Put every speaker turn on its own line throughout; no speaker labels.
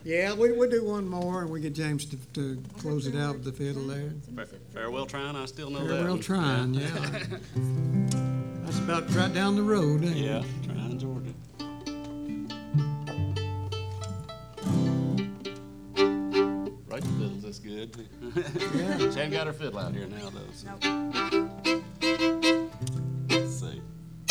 Yeah, we'll do one more, and we get James to close it out with the fiddle there.
Farewell trying, I still know that.
Farewell
one.
trying, yeah. That's about right down the road, ain't it?
Yeah, trying Georgia. Rachel fiddles this good.
Yeah.
She ain't got her fiddle out here now, though. So. Let's see.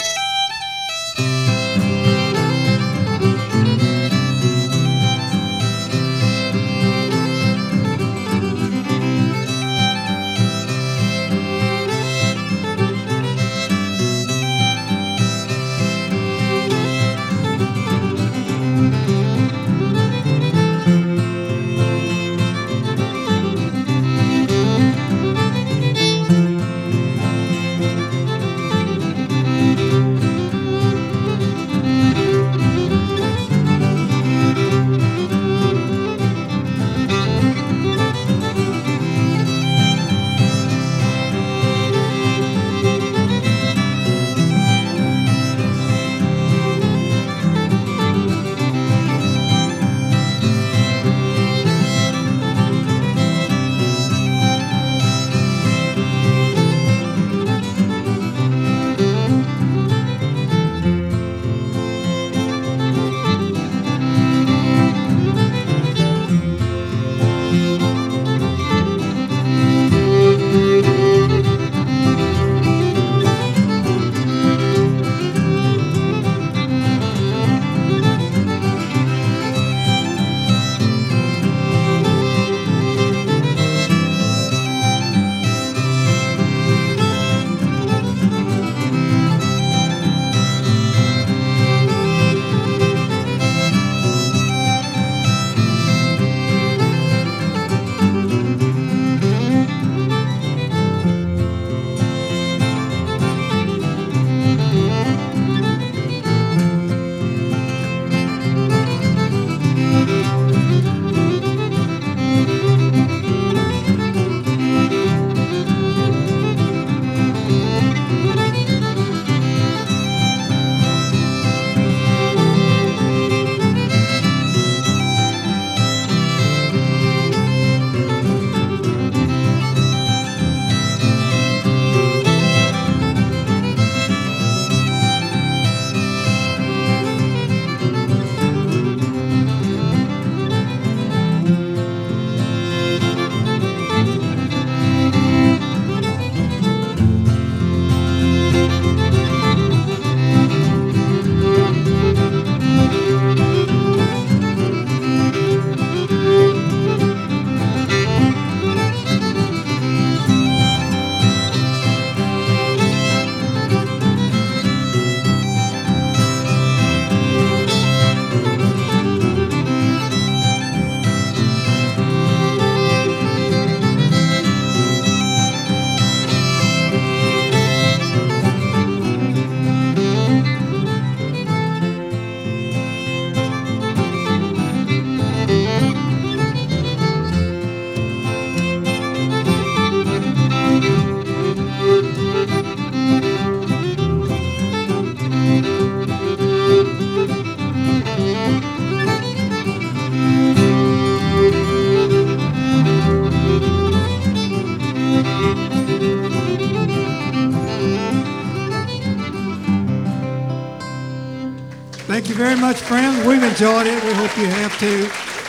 Thank you very much, friends. We've enjoyed it. We hope you have too.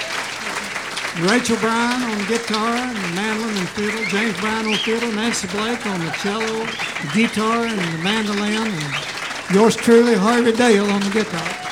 Rachel Bryan on guitar and mandolin and fiddle, James Bryan on fiddle, Nancy Blake on the cello, the guitar, and the mandolin, and yours truly, Harvey Dale, on the guitar.